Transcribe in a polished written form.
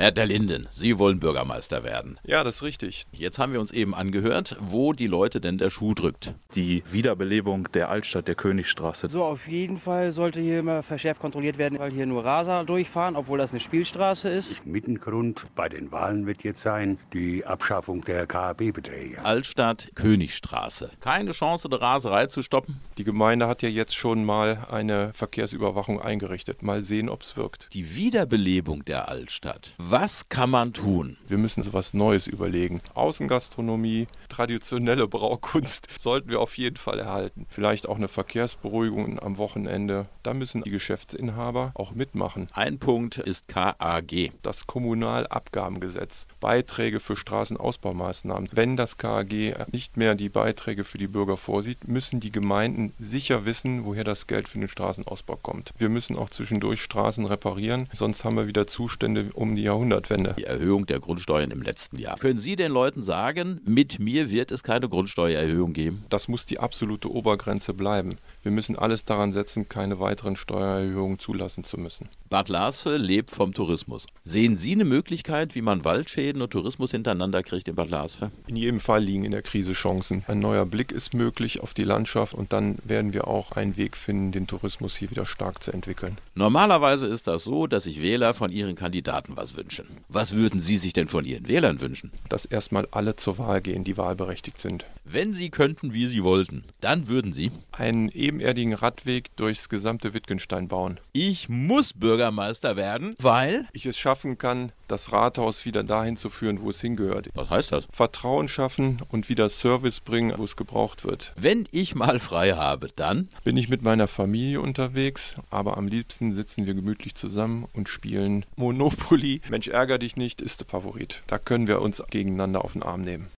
Herr der Linden, Sie wollen Bürgermeister werden. Ja, das ist richtig. Jetzt haben wir uns eben angehört, wo die Leute denn der Schuh drückt. Die Wiederbelebung der Altstadt, der Königstraße. So, auf jeden Fall sollte hier immer verschärft kontrolliert werden, weil hier nur Raser durchfahren, obwohl das eine Spielstraße ist. Mittengrund bei den Wahlen wird jetzt sein, die Abschaffung der KAB-Beträge. Altstadt, Königstraße. Keine Chance, die Raserei zu stoppen? Die Gemeinde hat ja jetzt schon mal eine Verkehrsüberwachung eingerichtet. Mal sehen, ob es wirkt. Die Wiederbelebung der Altstadt. Was kann man tun? Wir müssen so was Neues überlegen. Außengastronomie, traditionelle Braukunst sollten wir auf jeden Fall erhalten. Vielleicht auch eine Verkehrsberuhigung am Wochenende. Da müssen die Geschäftsinhaber auch mitmachen. Ein Punkt ist KAG. Das Kommunalabgabengesetz. Beiträge für Straßenausbaumaßnahmen. Wenn das KAG nicht mehr die Beiträge für die Bürger vorsieht, müssen die Gemeinden sicher wissen, woher das Geld für den Straßenausbau kommt. Wir müssen auch zwischendurch Straßen reparieren, sonst haben wir wieder Zustände um die Jahrhundertwende. Die Erhöhung der Grundsteuern im letzten Jahr. Können Sie den Leuten sagen, mit mir wird es keine Grundsteuererhöhung geben? Das muss die absolute Obergrenze bleiben. Wir müssen alles daran setzen, keine weiteren Steuererhöhungen zulassen zu müssen. Bad Larsve lebt vom Tourismus. Sehen Sie eine Möglichkeit, wie man Waldschäden und Tourismus hintereinander kriegt in Bad Larsve? In jedem Fall liegen in der Krise Chancen. Ein neuer Blick ist möglich auf die Landschaft und dann werden wir auch einen Weg finden, den Tourismus hier wieder stark zu entwickeln. Normalerweise ist das so, dass sich Wähler von ihren Kandidaten was wünschen. Was würden Sie sich denn von Ihren Wählern wünschen? Dass erstmal alle zur Wahl gehen, die wahlberechtigt sind. Wenn Sie könnten, wie Sie wollten, dann würden Sie einen ebenerdigen Radweg durchs gesamte Wittgenstein bauen. Ich muss Bürgermeister werden, weil ich es schaffen kann, das Rathaus wieder dahin zu führen, wo es hingehört. Was heißt das? Vertrauen schaffen und wieder Service bringen, wo es gebraucht wird. Wenn ich mal frei habe, dann bin ich mit meiner Familie unterwegs, aber am liebsten sitzen wir gemütlich zusammen und spielen Monopoly. Mensch, ärger dich nicht ist der Favorit. Da können wir uns gegeneinander auf den Arm nehmen.